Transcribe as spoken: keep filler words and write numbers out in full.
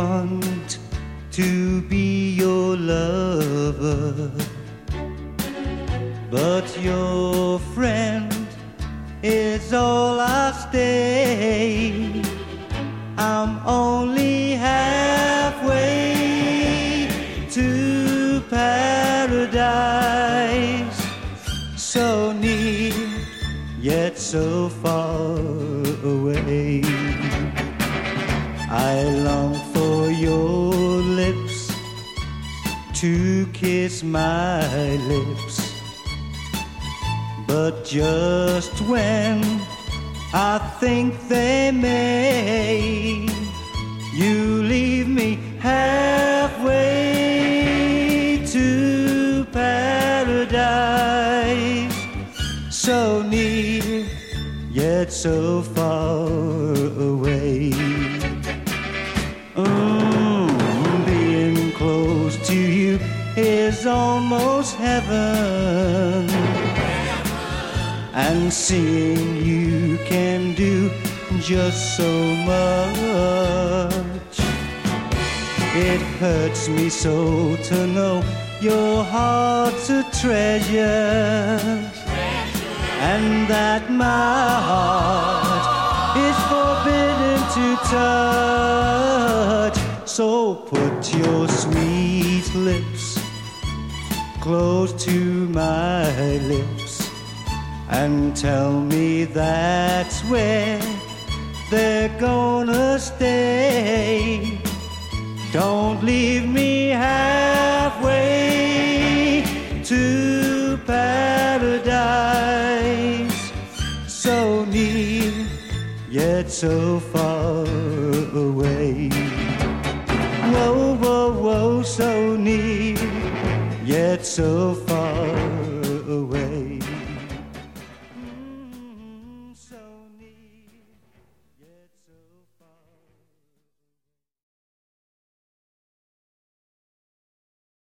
want to be your lover, but your friend is all I stay. I'm only halfway to paradise, so near yet so far away. I long for your lips to kiss my lips, but just when I think they may, you leave me halfway to paradise, so near yet so far away. Mm, being close to you is almost heaven, and seeing you can do just so much. It hurts me so to know your heart's a treasure, and that my heart is forbidden to touch. So put your sweet lips close to my lips and tell me that's where they're gonna stay. Don't leave me halfway to paradise, so near yet so far away. Whoa, whoa, whoa, so near yet so far